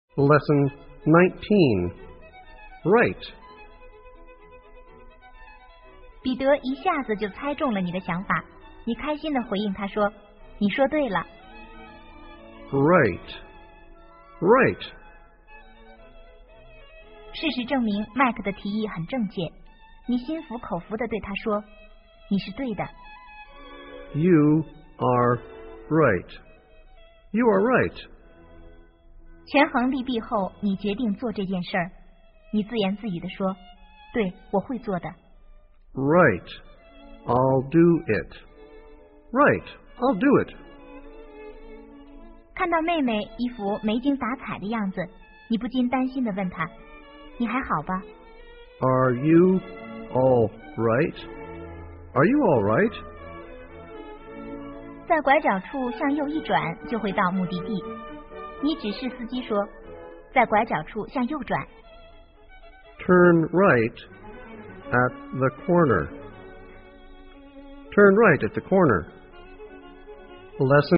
Lesson 19. Right. 彼得一下子就猜中了你的想法，你开心地回应他说：“你说对了。” Right. Right. 事实证明，麦克的提议很正确。你心服口服地对他说：“你是对的。” You are right. You are right. 权衡利弊后，你决定做这件事儿。你自言自语地说：“对，我会做的。” Right. I'll do it. Right. I'll do it. 看到妹妹一副没精打采的样子，你不禁担心地问她：“你还好吧？” Are you all right? Are you all right? 在拐角处向右一转，就会到目的地。你指示司机说：“在拐角处向右转。” Turn right at the corner. Turn right at the corner. Lesson